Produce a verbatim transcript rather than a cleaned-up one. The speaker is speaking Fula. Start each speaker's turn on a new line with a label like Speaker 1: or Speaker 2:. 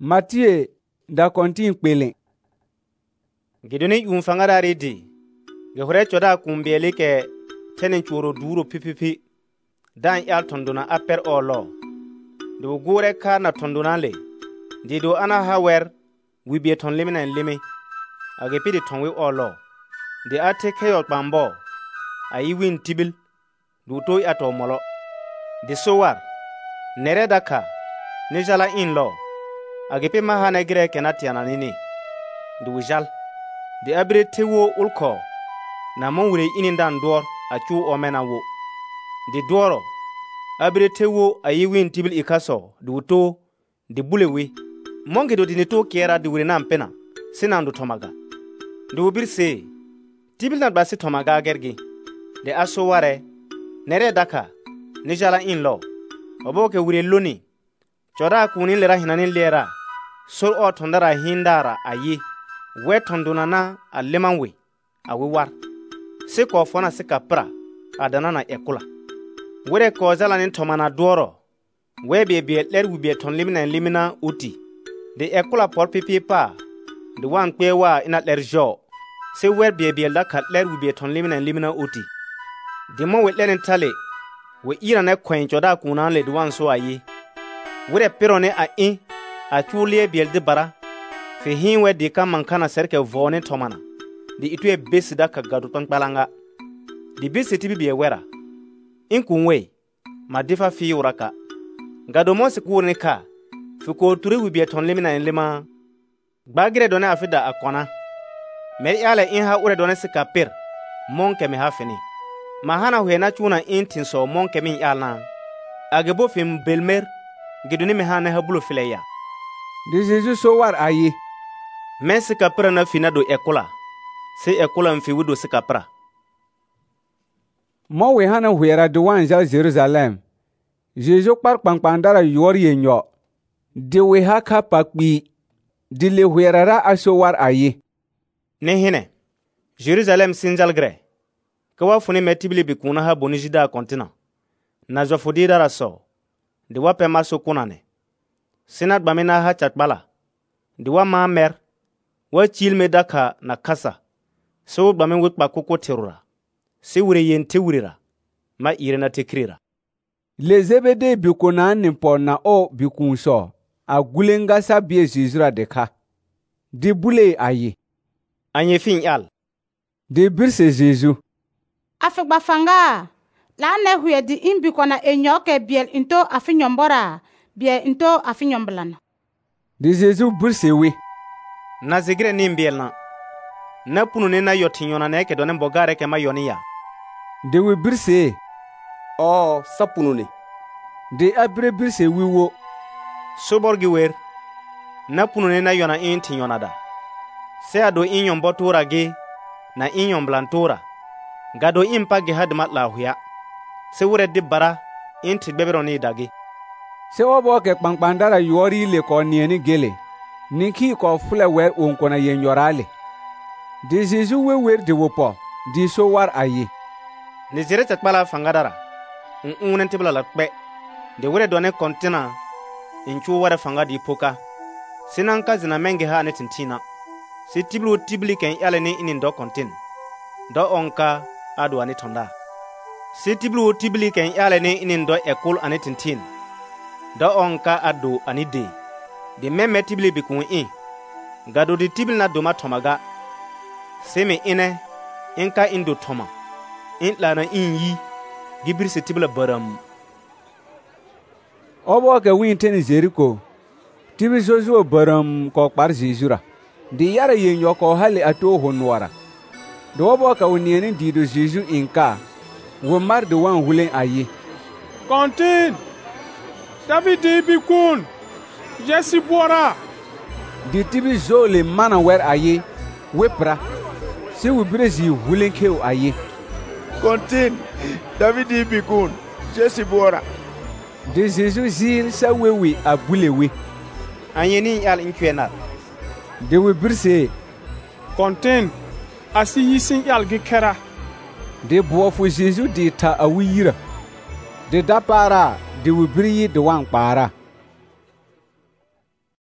Speaker 1: Mathieu da kontin kpelen.
Speaker 2: Gidoni yun fangada redi. Ge hore choda kumbeli ke tenen churo duro pipipi. Dan yal tonduna aper olo. Do gore ka na tonduna le. Dido ana hawer wibe ton limina limi. Age pidi tonwi olo. De ate keyot bambo. Ayi win tibil. Du toy ato molo. De sowar. Nere daka. Nijala in lo. Agepe mahana gire kenati ananini. Du jal. De abre tewo ulko. Na monwure inindan dor achu omena wo. De doro. Abre tewo ayi win tibil ikaso. Du to. De bulewe. Monge do dinito kiera di wure na mpena. Sinandu tomaga. Du birse. Tibil na basi tomaga gergi. De aso ware. Nere daka. Nijala in lo. Oboke wure loni. Choda kunin lera hinanin lera. Sol o tondara hindara ayi. We tondunana a lemanwe. Awi war. Siko fona sika pra. Adana na ekula. Were ko zala nin tomana doro. We bebe ler wibie ton limina limina uti. De ekula por pipi pa. De wan kwe wa ina ler jo. Se wer bebe la kat ler wibie ton limina limina uti. De mo we lerin tale. We ira ne kwen choda kunan le duwan so ayi. Wure pirone a in. A chulie biel de bara. Fe hinwe di ka mankana serke vone tomana. Di itue besi da ka gadu palanga. Di besi tibi biye wera. In kunwe. Ma difa fi uraka. Gado monsi kuurni ka. Fi ko turi wibie ton limina en lima. Bagire done afida akwana. Meri ale in ha ure done sika pir. Monke me hafini. Mahana huena chuna in tinso monke min yalna. Agebo fim belmer. Giduni me hana habulo fileya.
Speaker 1: De Jesus so war ayi.
Speaker 2: Men sika pra na fina do ekula. Se ekula mfi wudo sika pra.
Speaker 1: Mo we hana huera do wan jal Jerusalem. Jesus par pangpandara yori yenyo. De we haka pakbi. De le huera aso war ayi.
Speaker 2: Ne hine. Jerusalem sinjal gre. Kawa funi metibili bikuna ha bonijida kontina. Na zofudida raso. De wape maso kunane. Sinat bamina ha chatbala. De wa ma mer. Wa chil me daka na kasa. So bamin wikpa koko terura. Se wure yen te wurira. Ma irena te krira.
Speaker 1: Le zebede bikuna nimpo na o bikunso. A gulenga sa biye zizura deka. De bule ayi.
Speaker 2: Anye fin yal.
Speaker 1: De birse Jesu.
Speaker 3: Afekba fanga. La ne huye di imbi kona enyoke biel into afinyombora. Biel into afinyomblana.
Speaker 1: De Jesu birse we.
Speaker 2: Na zigre ni mbiel na. Na punu ne na yotinyona na eke donen bogare ke ma yoniya.
Speaker 1: De we birse.
Speaker 4: Oh, sapunu ne.
Speaker 1: De abre birse wiwo.
Speaker 2: Soborgi wer. Na punu ne na yona in tinyona da. Se ado inyon botura ge. Na inyon blantura. Gado impa ge hadmat la huya. Se wure di bara. Inti bebero ni dagi.
Speaker 1: Se obo ke pangpandara yori le ko nieni gele. Niki ko fule wer onkona yen yorale. De Jesu we wer de wopo. Di so war ayi.
Speaker 2: Ni jere chatbala fangadara. Un tibla la kpe. De wure done kontina. Inchu ware fanga di poka. Sinanka zina menge ha ne tintina. Si tiblu tibli ken yale ni inin do kontin. Do onka adu ani tonda. Si tiblu tibli ken yale ni inin do ekul ani tintin. Do onka adu ani de. De meme tibli bikun in. Gado di tibli na doma tomaga. Seme ine. Inka indo toma. In lana in yi. Gibir se tibla baram.
Speaker 1: Obo ke winten Jericho. Tibi zozo baram ko par Jezura. Di yara yen yoko hali ato honwara. Do obo ka unieni dido Jesu inka. Wo mar de wan hulen ayi.
Speaker 5: Kontin. David bikun. Jesse bora.
Speaker 1: Di tibi zo le mana wer ayi. Wepra. Se we brezi hulen keu ayi.
Speaker 4: Kontin. David bikun. Jesse bora.
Speaker 1: De Jesu zil sa wewe abulewe.
Speaker 2: Anyeni yal inkwena.
Speaker 1: De we birse.
Speaker 5: Kontin. Asi yisin yal gikera.
Speaker 1: De bofu Jesu di ta awira. De dapara de we biri de wan para.